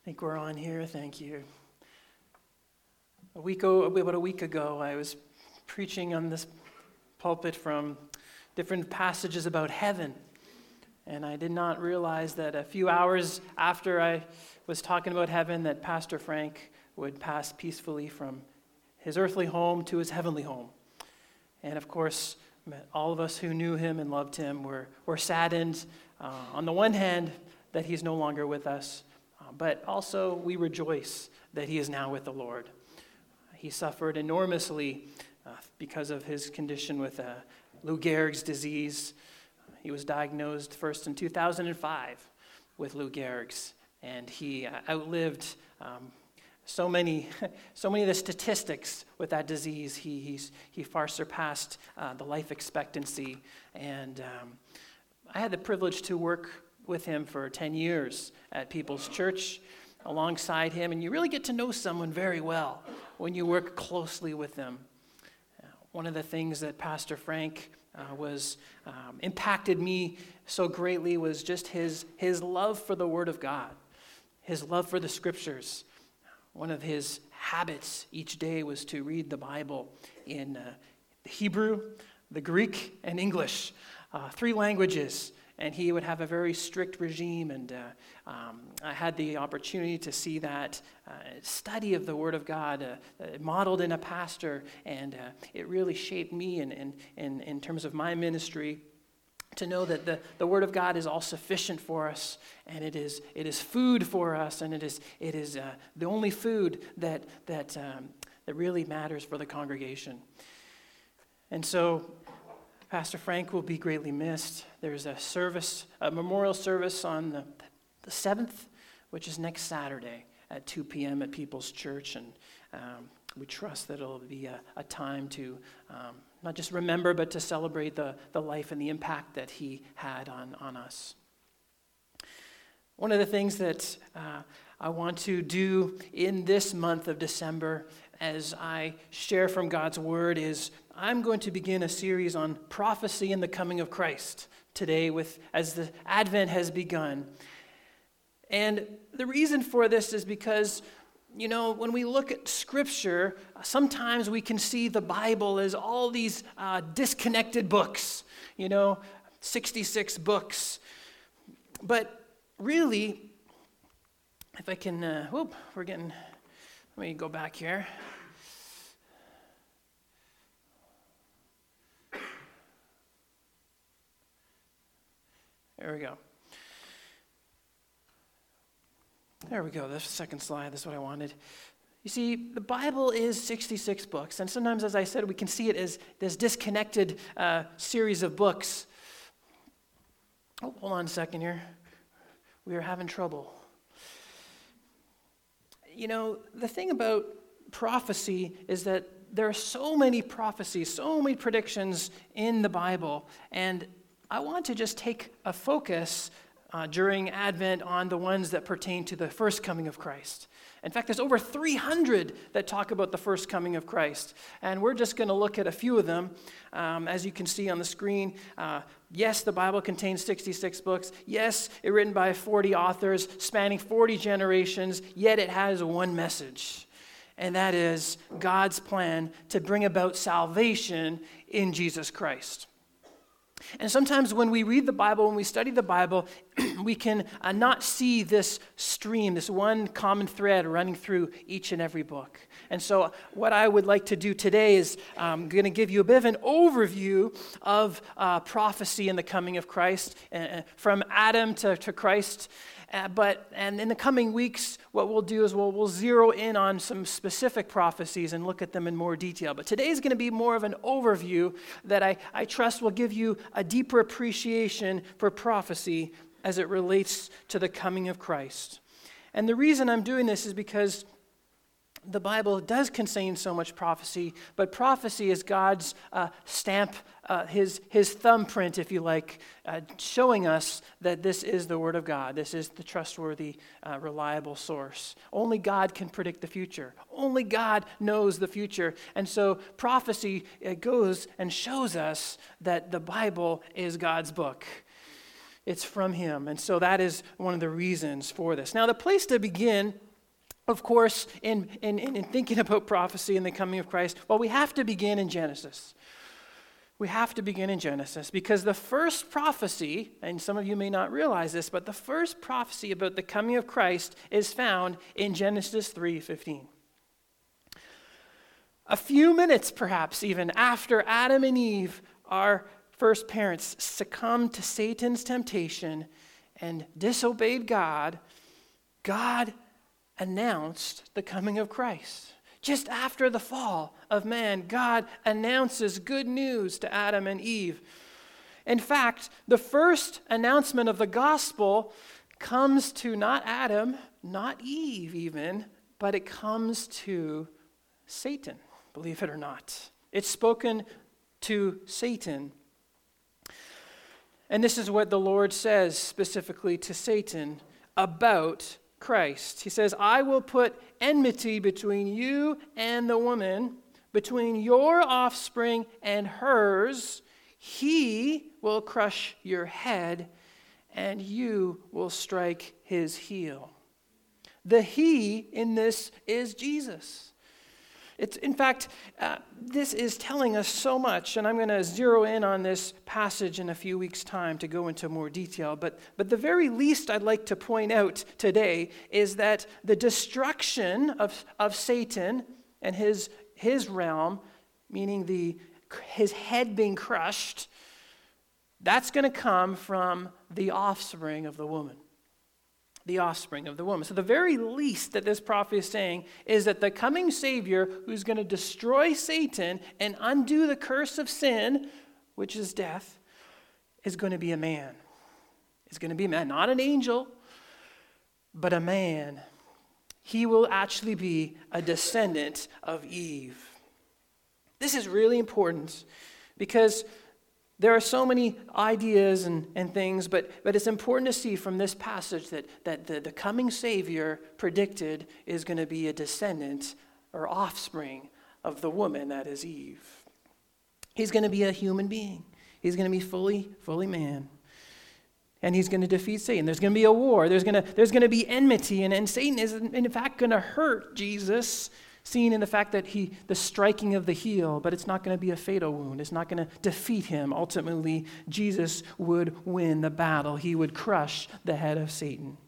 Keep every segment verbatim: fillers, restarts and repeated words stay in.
think we're on here. Thank you. A week, about a week ago, I was preaching on this pulpit from different passages about heaven. And I did not realize that a few hours after I was talking about heaven, that Pastor Frank would pass peacefully from his earthly home to his heavenly home. And of course, all of us who knew him and loved him were, were saddened, uh, on the one hand, that he's no longer with us, uh, but also we rejoice that he is now with the Lord. He suffered enormously uh, because of his condition with uh, Lou Gehrig's disease. He was diagnosed first in two thousand five with Lou Gehrig's, and he uh, outlived um, so many, so many of the statistics with that disease. He he's, he far surpassed uh, the life expectancy, and um, I had the privilege to work with him for ten years at People's Church alongside him, and you really get to know someone very well when you work closely with them. Uh, one of the things that Pastor Frank uh, was um, impacted me so greatly was just his his love for the Word of God, his love for the Scriptures. One of his habits each day was to read the Bible in uh, the Hebrew, the Greek, and English, uh, three languages. And he would have a very strict regime, and uh, um, I had the opportunity to see that uh, study of the Word of God uh, uh, modeled in a pastor, and uh, it really shaped me in, in, in, in terms of my ministry, to know that the, the Word of God is all sufficient for us, and it is it is food for us, and it is it is uh, the only food that that um, that really matters for the congregation. And so Pastor Frank will be greatly missed. There's a service, a memorial service on the, the seventh, which is next Saturday at two p.m. at People's Church, and um, we trust that it'll be a, a time to um, not just remember, but to celebrate the, the life and the impact that he had on, on us. One of the things that uh, I want to do in this month of December as I share from God's Word is I'm going to begin a series on prophecy and the coming of Christ today with as the Advent has begun. And the reason for this is because, you know, when we look at Scripture, sometimes we can see the Bible as all these uh, disconnected books, you know, sixty-six books. But really, if I can, uh, whoop, we're getting, let me go back here. There we go. There we go. This second slide. This is what I wanted. You see, the Bible is sixty-six books, and sometimes, as I said, we can see it as this disconnected uh, series of books. Oh, hold on a second here. We are having trouble. You know, the thing about prophecy is that there are so many prophecies, so many predictions in the Bible, and I want to just take a focus uh, during Advent on the ones that pertain to the first coming of Christ. In fact, there's over three hundred that talk about the first coming of Christ, and we're just going to look at a few of them. Um, as you can see on the screen, uh, yes, the Bible contains sixty-six books. Yes, it's written by forty authors spanning forty generations, yet it has one message, and that is God's plan to bring about salvation in Jesus Christ. And sometimes when we read the Bible, when we study the Bible, we can uh, not see this stream, this one common thread running through each and every book. And so what I would like to do today is I'm um, going to give you a bit of an overview of uh, prophecy and the coming of Christ, uh, from Adam to, to Christ. Uh, but and in the coming weeks, what we'll do is we'll, we'll zero in on some specific prophecies and look at them in more detail. But today is going to be more of an overview that I, I trust will give you a deeper appreciation for prophecy as it relates to the coming of Christ. And the reason I'm doing this is because the Bible does contain so much prophecy, but prophecy is God's uh, stamp, uh, his his thumbprint, if you like, uh, showing us that this is the Word of God. This is the trustworthy, uh, reliable source. Only God can predict the future. Only God knows the future. And so prophecy, it goes and shows us that the Bible is God's book. It's from him. And so that is one of the reasons for this. Now, the place to begin, of course, in, in, in thinking about prophecy and the coming of Christ, well, we have to begin in Genesis. We have to begin in Genesis because the first prophecy, and some of you may not realize this, but the first prophecy about the coming of Christ is found in Genesis three fifteen. A few minutes, perhaps even, after Adam and Eve, our first parents, succumbed to Satan's temptation and disobeyed God, God announced the coming of Christ. Just after the fall of man, God announces good news to Adam and Eve. In fact, the first announcement of the gospel comes to not Adam, not Eve even, but it comes to Satan, believe it or not. It's spoken to Satan. And this is what the Lord says specifically to Satan about Christ. He says, I will put enmity between you and the woman, between your offspring and hers. He will crush your head, and you will strike his heel. The he in this is Jesus. It's, in fact, uh, this is telling us so much, and I'm going to zero in on this passage in a few weeks' time to go into more detail. But, but the very least I'd like to point out today is that the destruction of, of Satan and his, his realm, meaning the, his head being crushed, that's going to come from the offspring of the woman. The offspring of the woman. So the very least that this prophecy is saying is that the coming Savior who's going to destroy Satan and undo the curse of sin, which is death, is going to be a man. Is going to be a man, not an angel, but a man. He will actually be a descendant of Eve. This is really important because there are so many ideas and, and things, but, but it's important to see from this passage that, that the, the coming Savior predicted is going to be a descendant or offspring of the woman that is Eve. He's going to be a human being. He's going to be fully, fully man. And he's going to defeat Satan. There's going to be a war. There's going to, there's going to be enmity. And, and Satan is, in fact, going to hurt Jesus, seen in the fact that he, the striking of the heel, but it's not going to be a fatal wound. It's not going to defeat him. Ultimately, Jesus would win the battle. He would crush the head of Satan.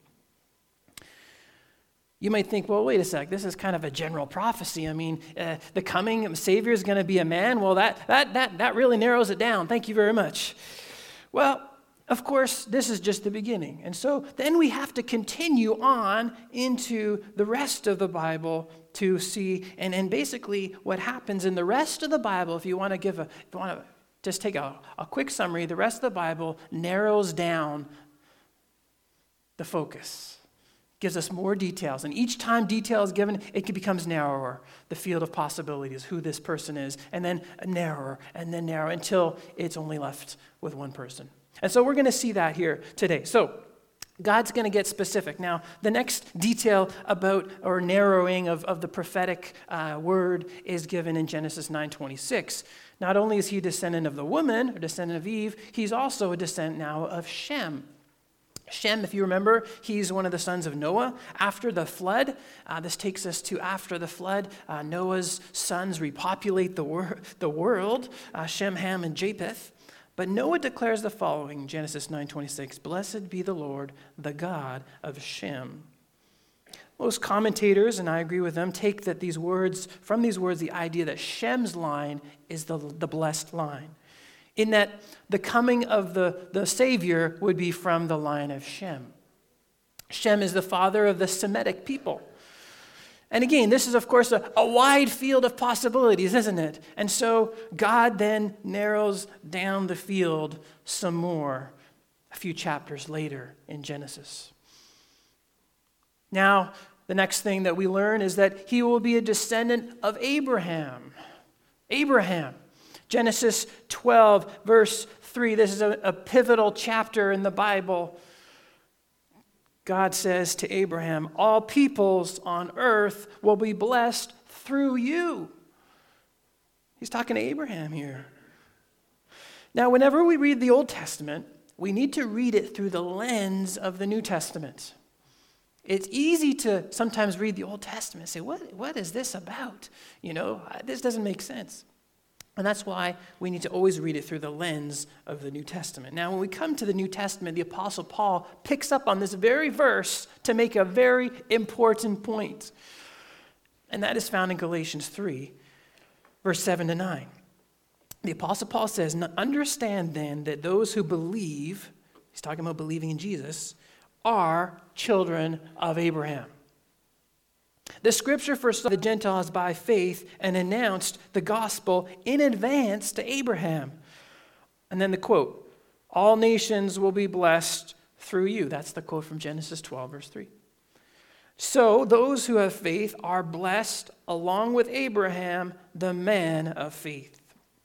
You might think, well, wait a sec, this is kind of a general prophecy. I mean, uh, the coming Savior is going to be a man. Well, that, that, that, that really narrows it down. Thank you very much. Well, of course, this is just the beginning. And so then we have to continue on into the rest of the Bible to see, and, and basically what happens in the rest of the Bible, if you want to give a, if you want to just take a, a quick summary, the rest of the Bible narrows down the focus, gives us more details. And each time detail is given, it becomes narrower, the field of possibilities, who this person is, and then narrower, and then narrower, until it's only left with one person. And so we're going to see that here today. So God's going to get specific. Now, the next detail about or narrowing of, of the prophetic uh, word is given in Genesis nine twenty-six. Not only is he a descendant of the woman, or descendant of Eve, he's also a descendant now of Shem. Shem, if you remember, he's one of the sons of Noah. After the flood, uh, this takes us to after the flood, uh, Noah's sons repopulate the, wor- the world, uh, Shem, Ham, and Japheth. But Noah declares the following, Genesis nine twenty-six, "Blessed be the Lord, the God of Shem." Most commentators, and I agree with them, take that these words, from these words, the idea that Shem's line is the, the blessed line, in that the coming of the, the Savior would be from the line of Shem. Shem is the father of the Semitic people. And again, this is, of course, a, a wide field of possibilities, isn't it? And so God then narrows down the field some more a few chapters later in Genesis. Now, the next thing that we learn is that he will be a descendant of Abraham. Abraham. Genesis twelve, verse three. This is a, a pivotal chapter in the Bible. God says to Abraham, "All peoples on earth will be blessed through you." He's talking to Abraham here. Now, whenever we read the Old Testament, we need to read it through the lens of the New Testament. It's easy to sometimes read the Old Testament and say, what, what is this about? You know, this doesn't make sense. And that's why we need to always read it through the lens of the New Testament. Now, when we come to the New Testament, the Apostle Paul picks up on this very verse to make a very important point. And that is found in Galatians three, verse seven to nine. The Apostle Paul says, understand then that those who believe, he's talking about believing in Jesus, are children of Abraham. The scripture foresaw the Gentiles by faith and announced the gospel in advance to Abraham. And then the quote, all nations will be blessed through you. That's the quote from Genesis twelve, verse three. So those who have faith are blessed along with Abraham, the man of faith.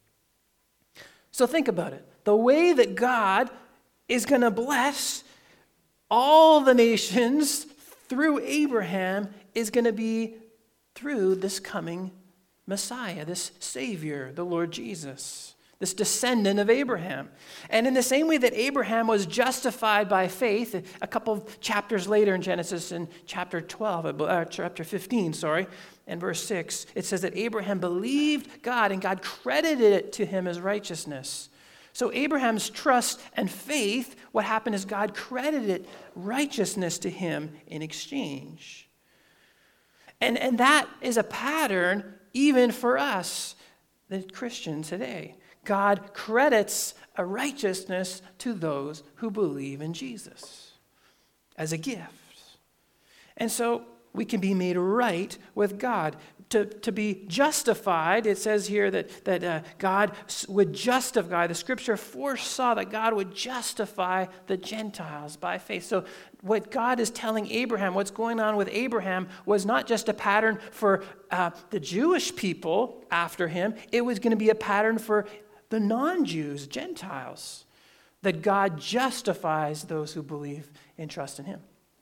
So think about it. The way that God is going to bless all the nations through Abraham is going to be through this coming Messiah, this Savior, the Lord Jesus, this descendant of Abraham. And in the same way that Abraham was justified by faith, a couple of chapters later in Genesis, in chapter twelve, uh, chapter fifteen, sorry, and verse six, it says that Abraham believed God and God credited it to him as righteousness. So Abraham's trust and faith, what happened is God credited righteousness to him in exchange. And, and that is a pattern even for us, the Christians today. God credits a righteousness to those who believe in Jesus as a gift. And so we can be made right with God. To, to be justified, it says here that, that uh, God would justify, the scripture foresaw that God would justify the Gentiles by faith. So what God is telling Abraham, what's going on with Abraham, was not just a pattern for uh, the Jewish people after him, it was going to be a pattern for the non-Jews, Gentiles, that God justifies those who believe and trust in him.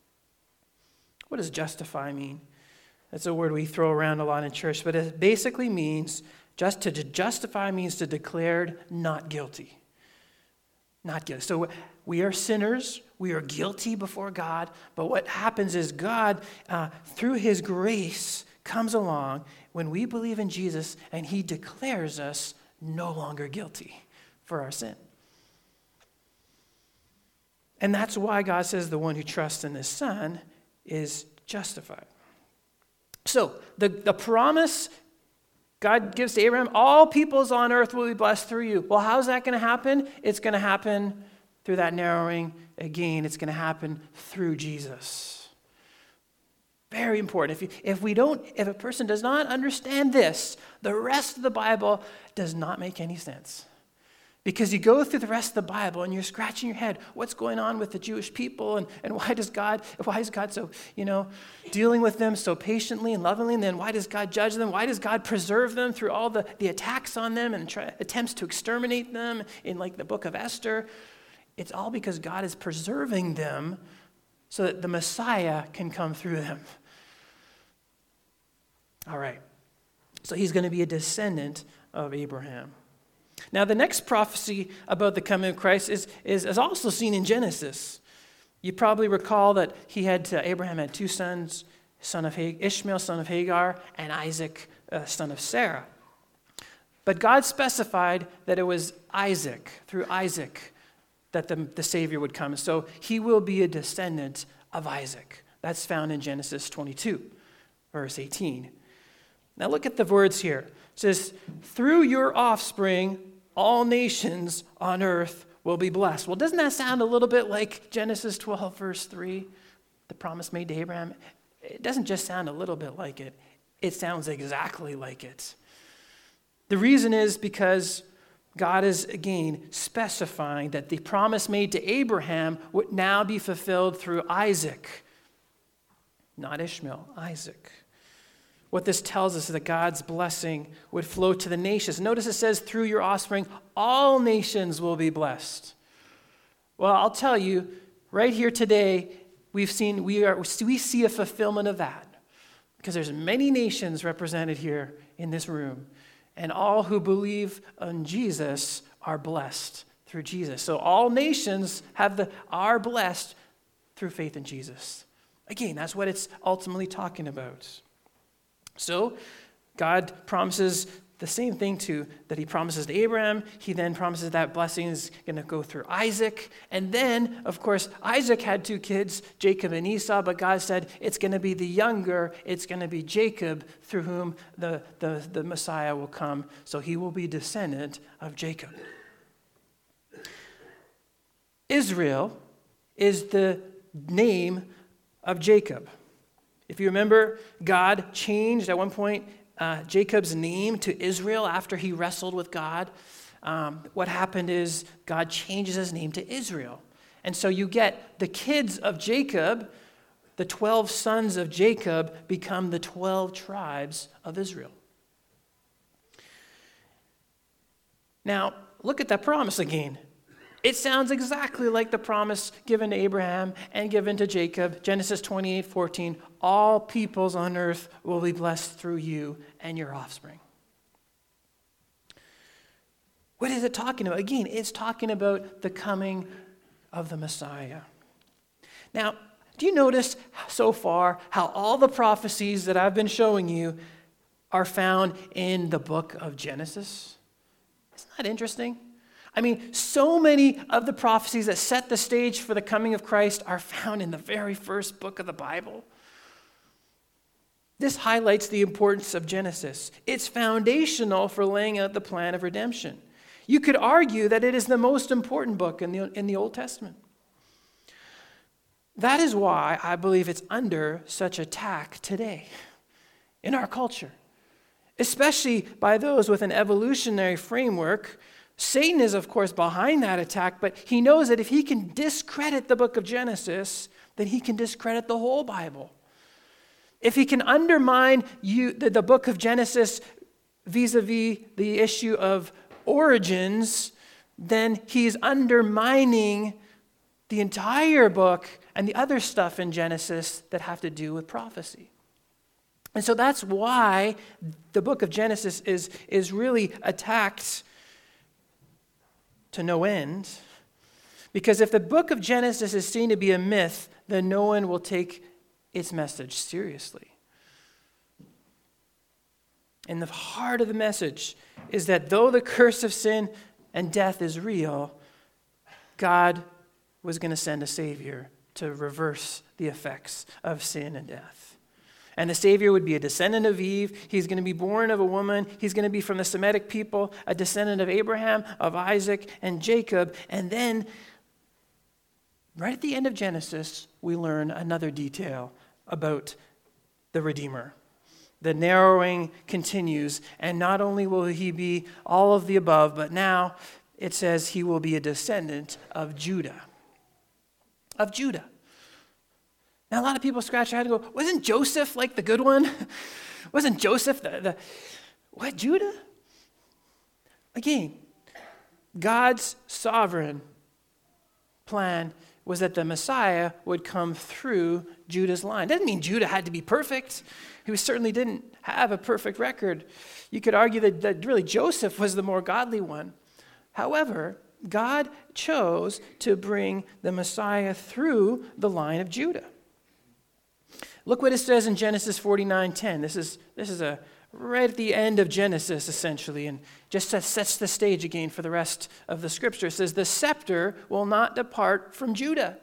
What does justify mean? That's a word we throw around a lot in church, but it basically means, just to justify means to declare not guilty. Not guilty. So we are sinners, we are guilty before God, but what happens is God, uh, through his grace, comes along when we believe in Jesus and he declares us no longer guilty for our sin. And that's why God says the one who trusts in the Son is justified. So, the, the promise God gives to Abraham, all peoples on earth will be blessed through you. Well, how's that going to happen? It's going to happen through that narrowing. Again, it's going to happen through Jesus. Very important. If, you, if we don't, if a person does not understand this, the rest of the Bible does not make any sense. Because you go through the rest of the Bible and you're scratching your head, what's going on with the Jewish people and, and why does God, why is God so, you know, dealing with them so patiently and lovingly, and then why does God judge them? Why does God preserve them through all the, the attacks on them and try, attempts to exterminate them in like the book of Esther? It's all because God is preserving them so that the Messiah can come through them. All right. So he's going to be a descendant of Abraham. Now, the next prophecy about the coming of Christ is, is, is also seen in Genesis. You probably recall that he had, uh, Abraham had two sons, son of Hag- Ishmael, son of Hagar, and Isaac, uh, son of Sarah. But God specified that it was Isaac, through Isaac, that the, the Savior would come. So he will be a descendant of Isaac. That's found in Genesis twenty-two, verse eighteen. Now look at the words here. It says, through your offspring, all nations on earth will be blessed. Well, doesn't that sound a little bit like Genesis twelve, verse three, the promise made to Abraham? It doesn't just sound a little bit like it. It sounds exactly like it. The reason is because God is, again, specifying that the promise made to Abraham would now be fulfilled through Isaac. Not Ishmael, Isaac. What this tells us is that God's blessing would flow to the nations. Notice it says, through your offspring, all nations will be blessed. Well, I'll tell you, right here today, we've seen, we are, we see a fulfillment of that. Because there's many nations represented here in this room. And all who believe in Jesus are blessed through Jesus. So all nations have the are blessed through faith in Jesus. Again, that's what it's ultimately talking about. So God promises the same thing to that he promises to Abraham. He then promises that blessing is going to go through Isaac. And then, of course, Isaac had two kids, Jacob and Esau, but God said it's going to be the younger, it's going to be Jacob through whom the, the, the Messiah will come. So he will be descendant of Jacob. Israel is the name of Jacob. If you remember, God changed at one point uh, Jacob's name to Israel after he wrestled with God. Um, what happened is God changes his name to Israel. And so you get the kids of Jacob, the twelve sons of Jacob, become the twelve tribes of Israel. Now, look at that promise again. It sounds exactly like the promise given to Abraham and given to Jacob. Genesis twenty-eight fourteen, all peoples on earth will be blessed through you and your offspring. What is it talking about? Again, it's talking about the coming of the Messiah. Now, do you notice so far how all the prophecies that I've been showing you are found in the book of Genesis? Isn't that interesting? I mean, so many of the prophecies that set the stage for the coming of Christ are found in the very first book of the Bible. This highlights the importance of Genesis. It's foundational for laying out the plan of redemption. You could argue that it is the most important book in the, in the Old Testament. That is why I believe it's under such attack today in our culture, especially by those with an evolutionary framework. Satan is, of course, behind that attack, but he knows that if he can discredit the book of Genesis, then he can discredit the whole Bible. If he can undermine you, the, the book of Genesis vis-a-vis the issue of origins, then he's undermining the entire book and the other stuff in Genesis that have to do with prophecy. And so that's why the book of Genesis is, is really attacked to no end. Because if the book of Genesis is seen to be a myth, then no one will take its message seriously. And the heart of the message is that though the curse of sin and death is real, God was going to send a Savior to reverse the effects of sin and death. And the Savior would be a descendant of Eve. He's going to be born of a woman. He's going to be from the Semitic people, a descendant of Abraham, of Isaac, and Jacob. And then, right at the end of Genesis, we learn another detail about the Redeemer. The narrowing continues, and not only will he be all of the above, but now it says he will be a descendant of Judah. Of Judah. Now, a lot of people scratch their head and go, wasn't Joseph like the good one? Wasn't Joseph the, the, what, Judah? Again, God's sovereign plan was that the Messiah would come through Judah's line. Doesn't mean Judah had to be perfect. He certainly didn't have a perfect record. You could argue that, that really Joseph was the more godly one. However, God chose to bring the Messiah through the line of Judah. Look what it says in Genesis forty-nine ten. This is, this is a right at the end of Genesis, essentially, and just sets the stage again for the rest of the scripture. It says, the scepter will not depart from Judah,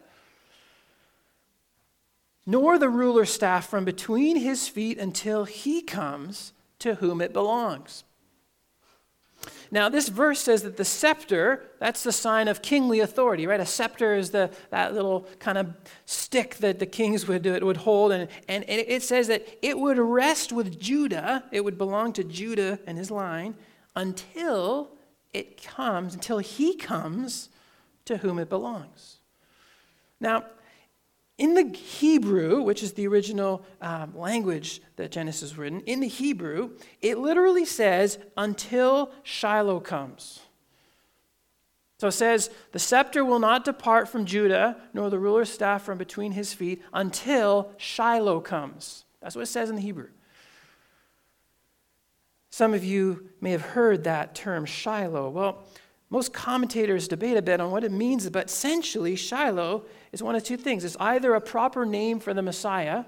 nor the ruler's staff from between his feet until he comes to whom it belongs. Now, this verse says that the scepter, that's the sign of kingly authority, right? A scepter is the that little kind of stick that the kings would, would hold, and, and it says that it would rest with Judah, it would belong to Judah and his line, until it comes, until he comes to whom it belongs. Now, in the Hebrew, which is the original um, language that Genesis is written, in the Hebrew, it literally says, until Shiloh comes. So it says, the scepter will not depart from Judah, nor the ruler's staff from between his feet, until Shiloh comes. That's what it says in the Hebrew. Some of you may have heard that term, Shiloh. Well, Most commentators debate a bit on what it means, but essentially Shiloh is one of two things. It's either a proper name for the Messiah,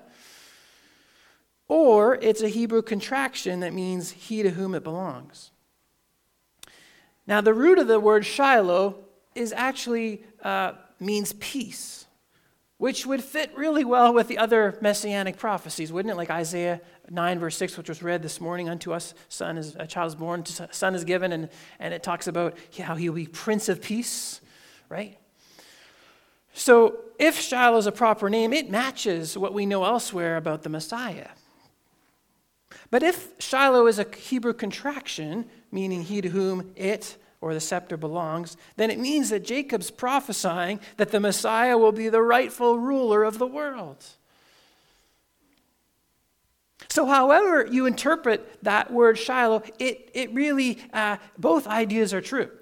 or it's a Hebrew contraction that means he to whom it belongs. Now, the root of the word Shiloh is actually uh, means peace, which would fit really well with the other messianic prophecies, wouldn't it? Like Isaiah nine, verse six, which was read this morning, unto us son is, a child is born, a son is given, and, and it talks about how he will be Prince of Peace, right? So if Shiloh is a proper name, it matches what we know elsewhere about the Messiah. But if Shiloh is a Hebrew contraction, meaning he to whom it or the scepter belongs, then it means that Jacob's prophesying that the Messiah will be the rightful ruler of the world. So however you interpret that word Shiloh, it, it really, uh, both ideas are true.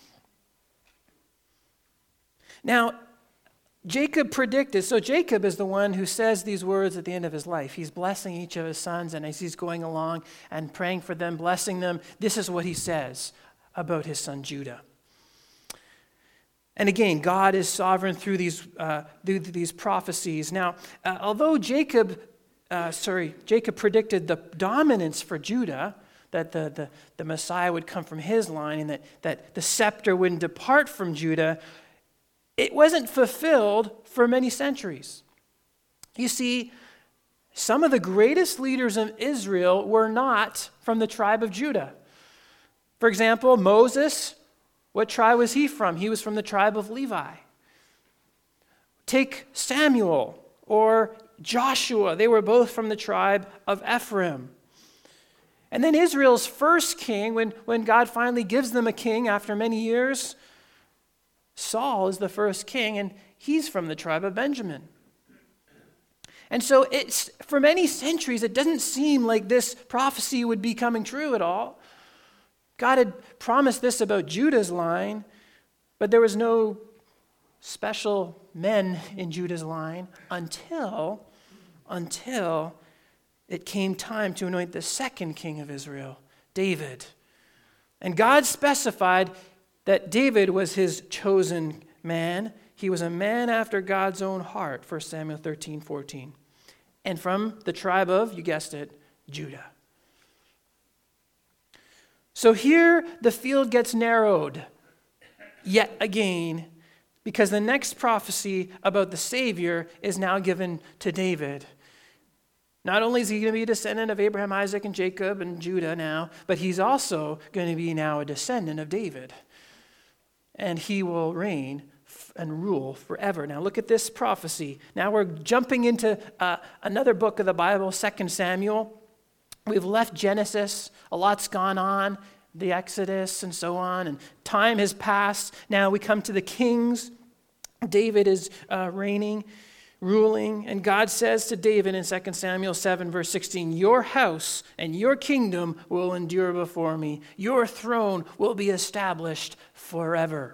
Now, Jacob predicted, so Jacob is the one who says these words at the end of his life. He's blessing each of his sons, and as he's going along and praying for them, blessing them, this is what he says about his son Judah. And again, God is sovereign through these uh, through these prophecies. Now, uh, although Jacob, uh, sorry, Jacob predicted the dominance for Judah, that the, the, the Messiah would come from his line and that, that the scepter wouldn't depart from Judah, it wasn't fulfilled for many centuries. You see, some of the greatest leaders of Israel were not from the tribe of Judah. For example, Moses, what tribe was he from? He was from the tribe of Levi. Take Samuel or Joshua. They were both from the tribe of Ephraim. And then Israel's first king, when, when God finally gives them a king after many years, Saul is the first king, and he's from the tribe of Benjamin. And so it's for many centuries, it doesn't seem like this prophecy would be coming true at all. God had promised this about Judah's line, but there was no special men in Judah's line until, until it came time to anoint the second king of Israel, David. And God specified that David was his chosen man. He was a man after God's own heart, First Samuel thirteen fourteen. And from the tribe of, you guessed it, Judah. So here the field gets narrowed yet again because the next prophecy about the Savior is now given to David. Not only is he going to be a descendant of Abraham, Isaac, and Jacob and Judah now, but he's also going to be now a descendant of David. And he will reign and rule forever. Now look at this prophecy. Now we're jumping into uh, another book of the Bible, Second Samuel. We've left Genesis. A lot's gone on, the Exodus and so on, and time has passed. Now we come to the kings. David is uh, reigning, ruling, and God says to David in Second Samuel seven, verse sixteen, your house and your kingdom will endure before me. Your throne will be established forever.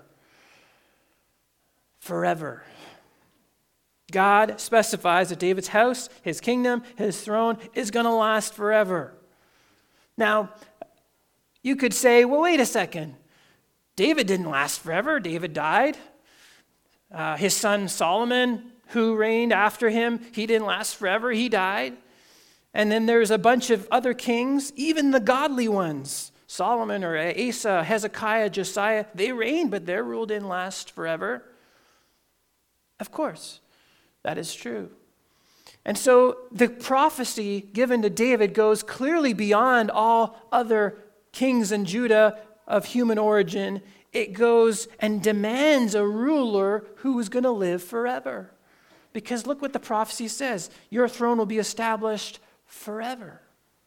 Forever. God specifies that David's house, his kingdom, his throne is going to last forever. Now, you could say, well, wait a second. David didn't last forever. David died. Uh, his son Solomon, who reigned after him, he didn't last forever. He died. And then there's a bunch of other kings, even the godly ones. Solomon or Asa, Hezekiah, Josiah, they reigned, but their rule didn't last forever. Of course, that is true. And so the prophecy given to David goes clearly beyond all other kings in Judah of human origin. It goes and demands a ruler who is going to live forever. Because look what the prophecy says. Your throne will be established forever.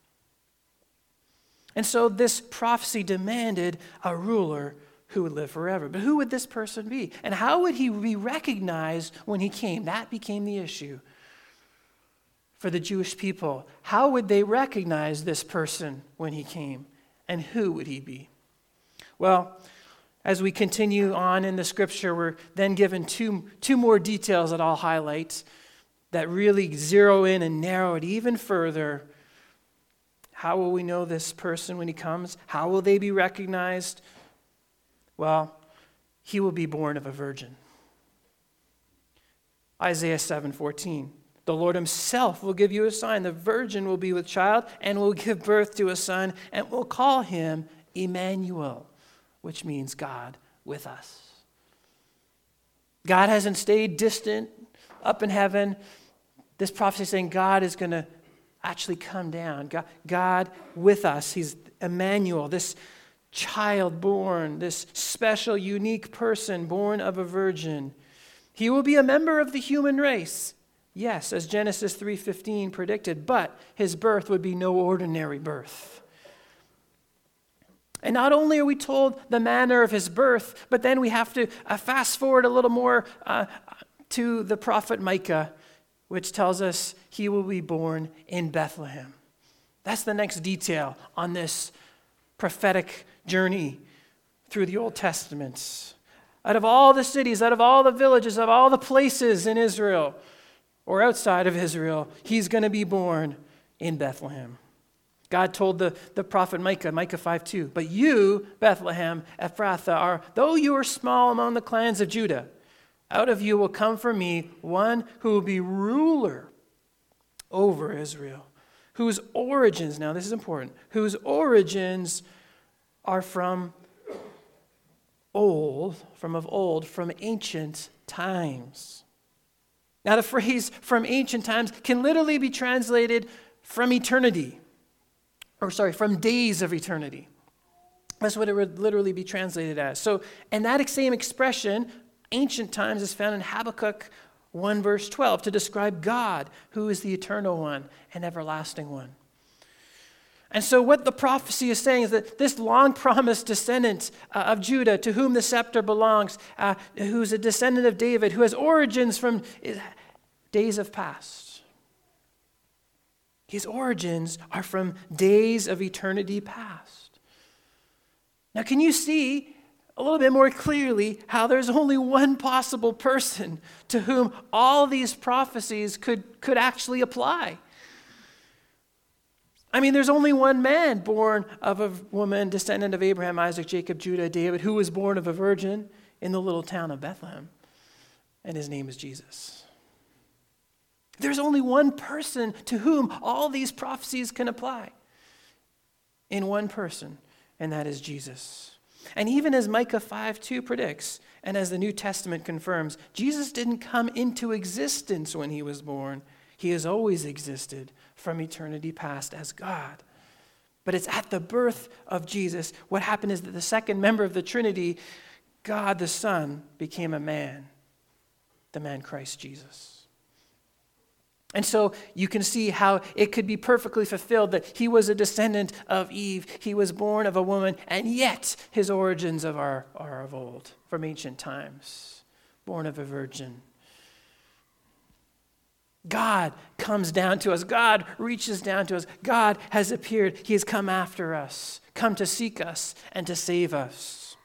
And so this prophecy demanded a ruler who would live forever. But who would this person be? And how would he be recognized when he came? That became the issue for the Jewish people. How would they recognize this person when he came? And who would he be? Well, as we continue on in the scripture, we're then given two, two more details that I'll highlight that really zero in and narrow it even further. How will we know this person when he comes? How will they be recognized? Well, he will be born of a virgin. Isaiah seven fourteen. The Lord himself will give you a sign. The virgin will be with child and will give birth to a son and will call him Emmanuel, which means God with us. God hasn't stayed distant up in heaven. This prophecy is saying God is going to actually come down. God, God with us. He's Emmanuel, this child born, this special, unique person born of a virgin. He will be a member of the human race. Yes, as Genesis three fifteen predicted, but his birth would be no ordinary birth. And not only are we told the manner of his birth, but then we have to uh, fast forward a little more uh, to the prophet Micah, which tells us he will be born in Bethlehem. That's the next detail on this prophetic journey through the Old Testament. Out of all the cities, out of all the villages, of all the places in Israel, or outside of Israel, he's going to be born in Bethlehem. God told the, the prophet Micah, Micah five two, but you, Bethlehem, Ephrathah, are, though you are small among the clans of Judah, out of you will come for me one who will be ruler over Israel, whose origins, now this is important, whose origins are from old, from of old, from ancient times. Now, the phrase from ancient times can literally be translated from eternity, or sorry, from days of eternity. That's what it would literally be translated as. So, and that same expression, ancient times, is found in Habakkuk one verse twelve to describe God, who is the eternal one and everlasting one. And so what the prophecy is saying is that this long-promised descendant uh, of Judah, to whom the scepter belongs, uh, who's a descendant of David, who has origins from days of past. His origins are from days of eternity past. Now, can you see a little bit more clearly how there's only one possible person to whom all these prophecies could, could actually apply? I mean, there's only one man born of a woman, descendant of Abraham, Isaac, Jacob, Judah, David, who was born of a virgin in the little town of Bethlehem, and his name is Jesus. There's only one person to whom all these prophecies can apply, in one person, and that is Jesus. And even as Micah five two predicts, and as the New Testament confirms, Jesus didn't come into existence when he was born. He has always existed from eternity past as God. But it's at the birth of Jesus, what happened is that the second member of the Trinity, God the Son, became a man, the man Christ Jesus. And so you can see how it could be perfectly fulfilled that he was a descendant of Eve, he was born of a woman, and yet his origins of are, are of old, from ancient times, born of a virgin. God comes down to us. God reaches down to us. God has appeared. He has come after us, come to seek us and to save us.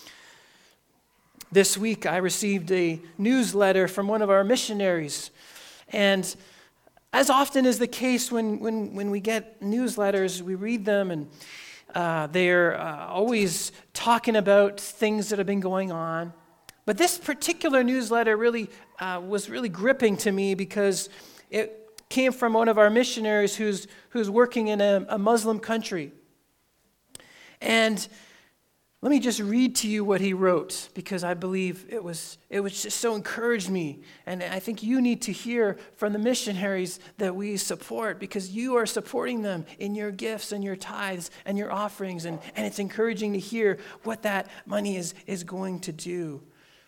This week I received a newsletter from one of our missionaries. And as often is the case when, when, when we get newsletters, we read them and uh, they're uh, always talking about things that have been going on. But this particular newsletter really uh, was really gripping to me because it came from one of our missionaries who's who's working in a, a Muslim country. And let me just read to you what he wrote, because I believe it was it was just so encouraged me. And I think you need to hear from the missionaries that we support, because you are supporting them in your gifts and your tithes and your offerings. And, and it's encouraging to hear what that money is, is going to do.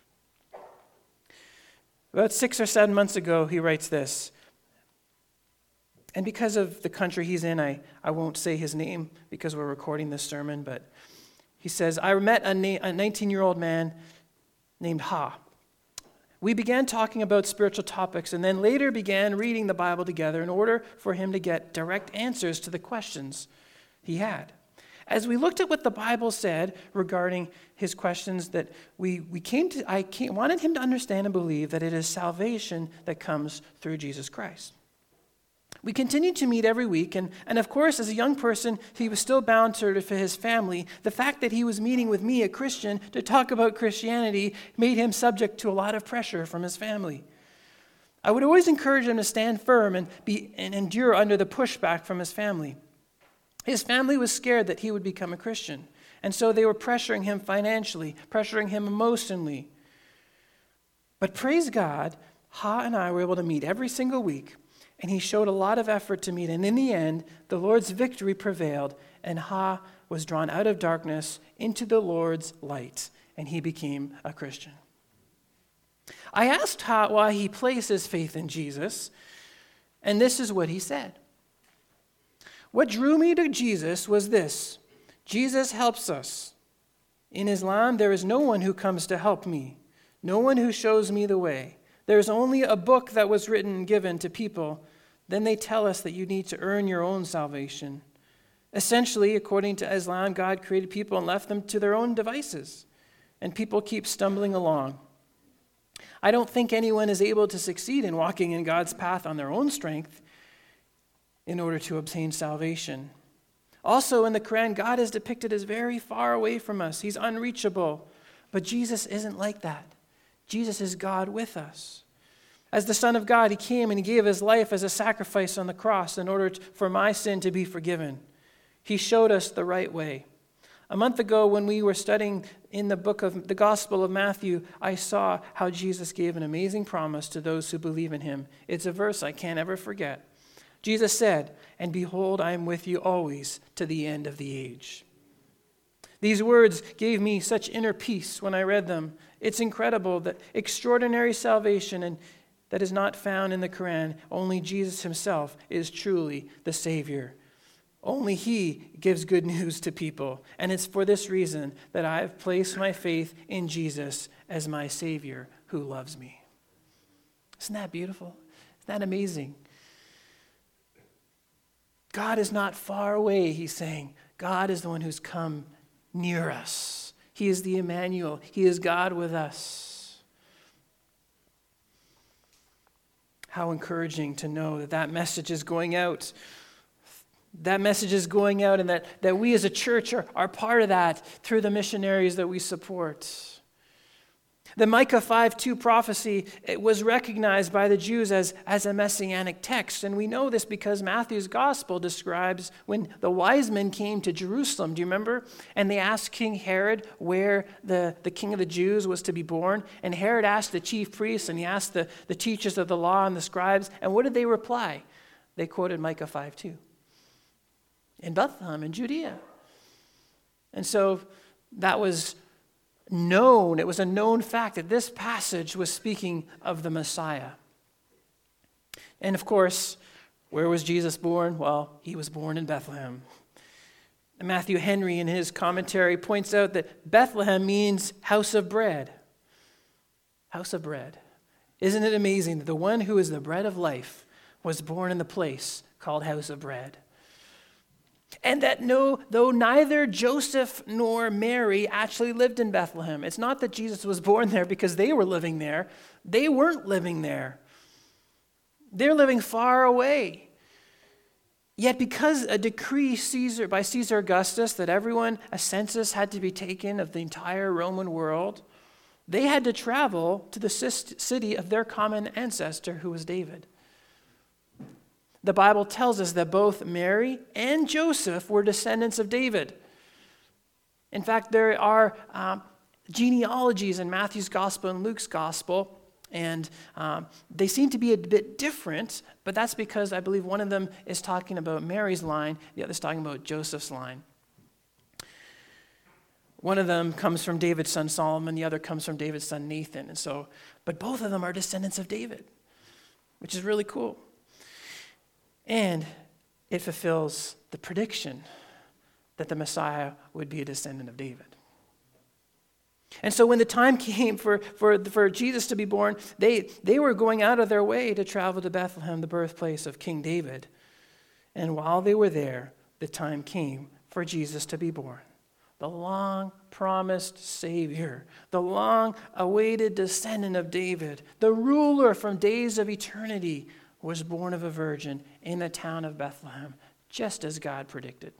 About six or seven months ago, he writes this. And because of the country he's in, I, I won't say his name because we're recording this sermon, but he says, I met a nineteen-year-old man named Ha. We began talking about spiritual topics and then later began reading the Bible together in order for him to get direct answers to the questions he had. As we looked at what the Bible said regarding his questions, that we, we came to, I came, wanted him to understand and believe that it is salvation that comes through Jesus Christ. We continued to meet every week, and, and of course, as a young person, he was still bound to for his family. The fact that he was meeting with me, a Christian, to talk about Christianity made him subject to a lot of pressure from his family. I would always encourage him to stand firm and, be, and endure under the pushback from his family. His family was scared that he would become a Christian, and so they were pressuring him financially, pressuring him emotionally. But praise God, Ha and I were able to meet every single week, and he showed a lot of effort to meet. And in the end, the Lord's victory prevailed, and Ha was drawn out of darkness into the Lord's light, and he became a Christian. I asked Ha why he placed his faith in Jesus, and this is what he said. What drew me to Jesus was this: Jesus helps us. In Islam, there is no one who comes to help me, no one who shows me the way. There is only a book that was written and given to people. Then they tell us that you need to earn your own salvation. Essentially, according to Islam, God created people and left them to their own devices, and people keep stumbling along. I don't think anyone is able to succeed in walking in God's path on their own strength in order to obtain salvation. Also, in the Quran, God is depicted as very far away from us. He's unreachable. But Jesus isn't like that. Jesus is God with us. As the Son of God, he came and he gave his life as a sacrifice on the cross in order to, for my sin to be forgiven. He showed us the right way. A month ago, when we were studying in the book of the Gospel of Matthew, I saw how Jesus gave an amazing promise to those who believe in him. It's a verse I can't ever forget. Jesus said, "And behold, I am with you always to the end of the age." These words gave me such inner peace when I read them. It's incredible that extraordinary salvation and that is not found in the Quran. Only Jesus himself is truly the Savior. Only he gives good news to people. And it's for this reason that I have placed my faith in Jesus as my Savior who loves me. Isn't that beautiful? Isn't that amazing? God is not far away, he's saying. God is the one who's come near us. He is the Emmanuel. He is God with us. How encouraging to know that that message is going out. That message is going out, and that, that we as a church are, are part of that through the missionaries that we support. The Micah five two prophecy, it was recognized by the Jews as, as a messianic text. And we know this because Matthew's gospel describes when the wise men came to Jerusalem. Do you remember? And they asked King Herod where the, the king of the Jews was to be born. And Herod asked the chief priests, and he asked the, the teachers of the law and the scribes. And what did they reply? They quoted Micah five two. In Bethlehem, in Judea. And so that was known, it was a known fact that this passage was speaking of the Messiah. And of course, where was Jesus born? Well, he was born in Bethlehem. And Matthew Henry, in his commentary, points out that Bethlehem means house of bread. House of bread. Isn't it amazing that the one who is the bread of life was born in the place called house of bread? And that no, though neither Joseph nor Mary actually lived in Bethlehem. It's not that Jesus was born there because they were living there. They weren't living there. They're living far away. Yet because a decree Caesar by Caesar Augustus that everyone, a census had to be taken of the entire Roman world, they had to travel to the city of their common ancestor, who was David. The Bible tells us that both Mary and Joseph were descendants of David. In fact, there are um, genealogies in Matthew's gospel and Luke's gospel, and um, they seem to be a bit different, but that's because I believe one of them is talking about Mary's line, the other is talking about Joseph's line. One of them comes from David's son Solomon, the other comes from David's son Nathan, and so, but both of them are descendants of David, which is really cool. And it fulfills the prediction that the Messiah would be a descendant of David. And so when the time came for, for, for Jesus to be born, they, they were going out of their way to travel to Bethlehem, the birthplace of King David. And while they were there, the time came for Jesus to be born. The long-promised Savior, the long-awaited descendant of David, the ruler from days of eternity, was born of a virgin in the town of Bethlehem, just as God predicted.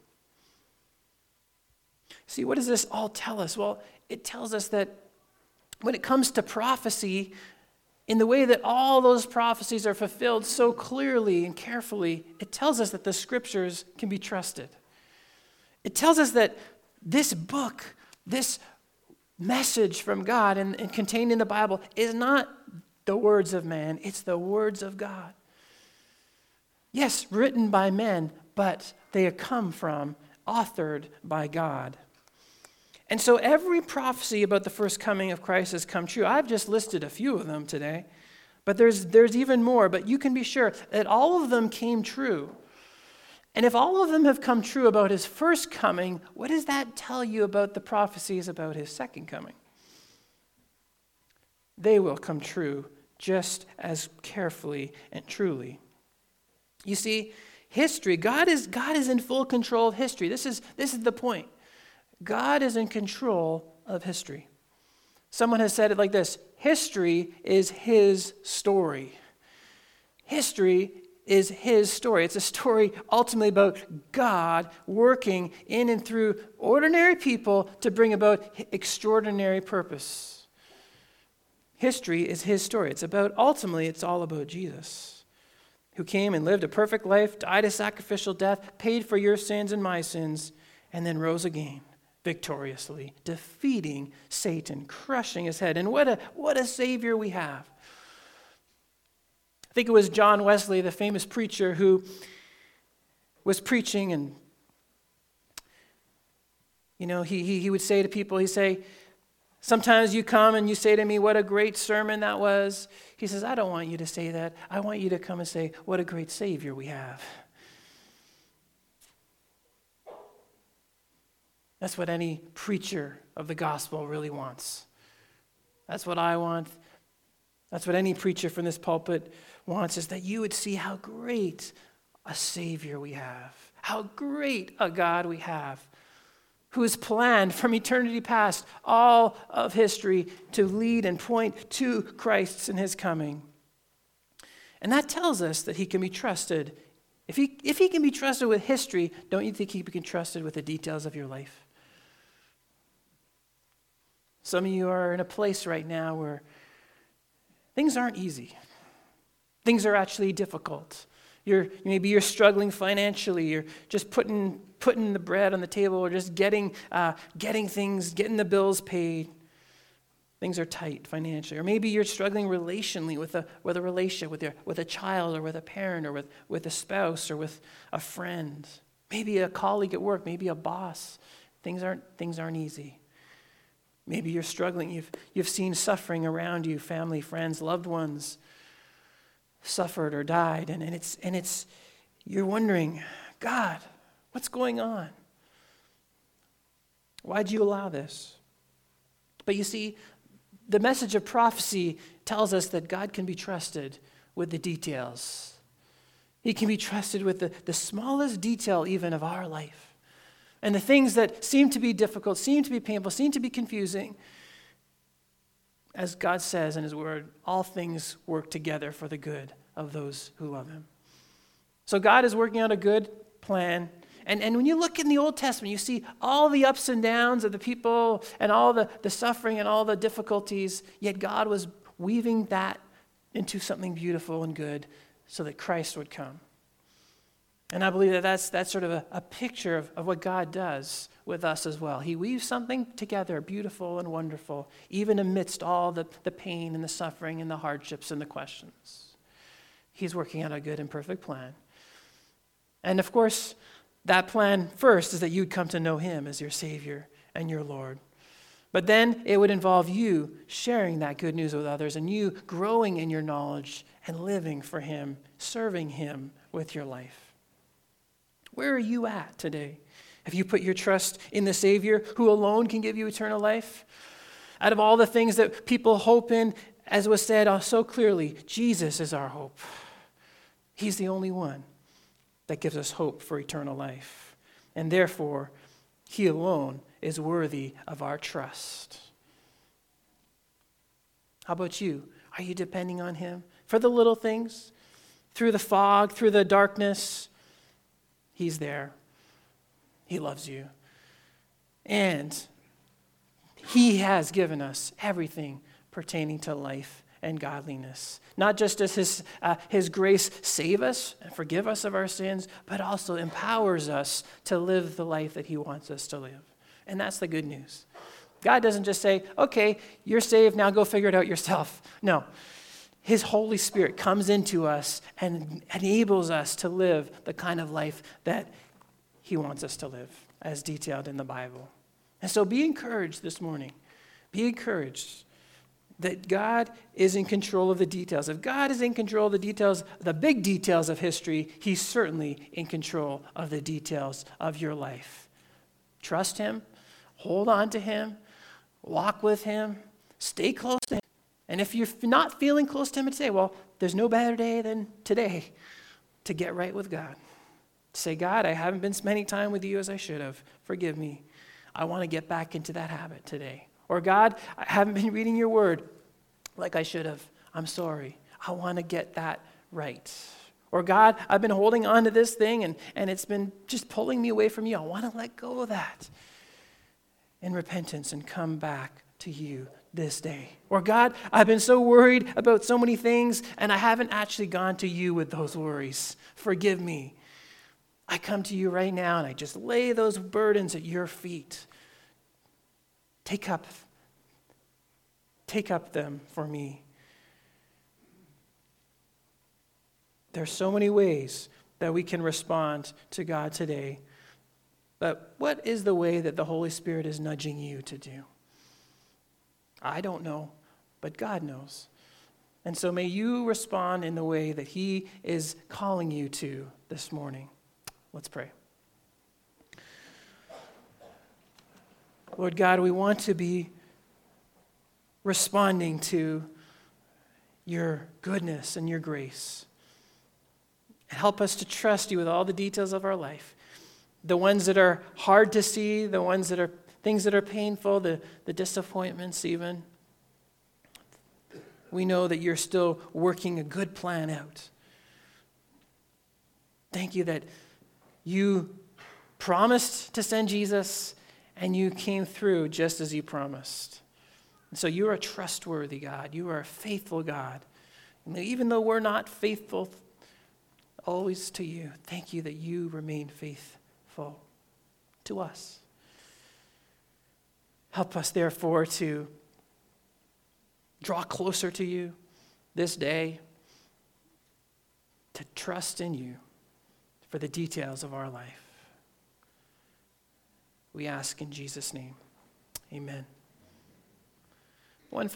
See, what does this all tell us? Well, it tells us that when it comes to prophecy, in the way that all those prophecies are fulfilled so clearly and carefully, it tells us that the scriptures can be trusted. It tells us that this book, this message from God and, and contained in the Bible is not the words of man, it's the words of God. Yes, written by men, but they come from, authored by God. And so every prophecy about the first coming of Christ has come true. I've just listed a few of them today, but there's, there's even more. But you can be sure that all of them came true. And if all of them have come true about his first coming, what does that tell you about the prophecies about his second coming? They will come true just as carefully and truly. You see, history, God is, God is in full control of history. This is, this is the point. God is in control of history. Someone has said it like this: history is his story. History is his story. It's a story ultimately about God working in and through ordinary people to bring about extraordinary purpose. History is his story. It's about, ultimately, it's all about Jesus, who came and lived a perfect life, died a sacrificial death, paid for your sins and my sins, and then rose again victoriously, defeating Satan, crushing his head. And what a what a Savior we have. I think it was John Wesley, the famous preacher, who was preaching, and you know, he he, he would say to people, he'd say, sometimes you come and you say to me, what a great sermon that was. He says, I don't want you to say that. I want you to come and say, what a great Savior we have. That's what any preacher of the gospel really wants. That's what I want. That's what any preacher from this pulpit wants, is that you would see how great a Savior we have, how great a God we have, who has planned from eternity past all of history to lead and point to Christ and his coming. And that tells us that he can be trusted. If he, if he can be trusted with history, don't you think he can be trusted with the details of your life? Some of you are in a place right now where things aren't easy. Things are actually difficult. You're, maybe you're struggling financially. You're just putting putting the bread on the table, or just getting uh, getting things, getting the bills paid. Things are tight financially. Or maybe you're struggling relationally with a with a relationship with your with a child, or with a parent, or with, with a spouse, or with a friend. Maybe a colleague at work. Maybe a boss. Things aren't things aren't easy. Maybe you're struggling. You've you've seen suffering around you, family, friends, loved ones suffered or died, and, and it's and it's you're wondering, God, what's going on? Why'd you allow this? But you see, the message of prophecy tells us that God can be trusted with the details. He can be trusted with the, the smallest detail even of our life. And the things that seem to be difficult, seem to be painful, seem to be confusing, as God says in his word, all things work together for the good of those who love him. So God is working out a good plan. And, and when you look in the Old Testament, you see all the ups and downs of the people and all the, the suffering and all the difficulties, yet God was weaving that into something beautiful and good so that Christ would come. And I believe that that's, that's sort of a, a picture of, of what God does with us as well. He weaves something together beautiful and wonderful, even amidst all the, the pain and the suffering and the hardships and the questions. He's working out a good and perfect plan. And of course, that plan first is that you'd come to know him as your Savior and your Lord. But then it would involve you sharing that good news with others, and you growing in your knowledge and living for him, serving him with your life. Where are you at today? Have you put your trust in the Savior who alone can give you eternal life? Out of all the things that people hope in, as was said so clearly, Jesus is our hope. He's the only one that gives us hope for eternal life. And therefore, he alone is worthy of our trust. How about you? Are you depending on him for the little things? through the fog, through the darkness, he's there. He loves you. And he has given us everything pertaining to life and godliness. Not just does his, uh, his grace save us and forgive us of our sins, but also empowers us to live the life that he wants us to live. And that's the good news. God doesn't just say, okay, you're saved, now go figure it out yourself. No. His Holy Spirit comes into us and enables us to live the kind of life that he wants us to live, as detailed in the Bible. And so be encouraged this morning. Be encouraged that God is in control of the details. If God is in control of the details, the big details of history, he's certainly in control of the details of your life. Trust him. Hold on to him. Walk with him. Stay close to him. And if you're not feeling close to him today, well, there's no better day than today to get right with God. Say, God, I haven't been spending time with you as I should have. Forgive me. I want to get back into that habit today. Or God, I haven't been reading your word like I should have. I'm sorry. I want to get that right. Or God, I've been holding on to this thing and, and it's been just pulling me away from you. I want to let go of that in repentance and come back to you this day. Or God, I've been so worried about so many things and I haven't actually gone to you with those worries. Forgive me. I come to you right now and I just lay those burdens at your feet. Take up, take up them for me. There's so many ways that we can respond to God today. But what is the way that the Holy Spirit is nudging you to do? I don't know, but God knows. And so may you respond in the way that he is calling you to this morning. Let's pray. Lord God, we want to be responding to your goodness and your grace. And help us to trust you with all the details of our life. The ones that are hard to see, the ones that are things that are painful, the, the disappointments even. We know that you're still working a good plan out. Thank you that you promised to send Jesus and you came through just as you promised. And so you are a trustworthy God. You are a faithful God. And even though we're not faithful always to you, thank you that you remain faithful to us. Help us, therefore, to draw closer to you this day, to trust in you for the details of our life. We ask in Jesus' name. Amen.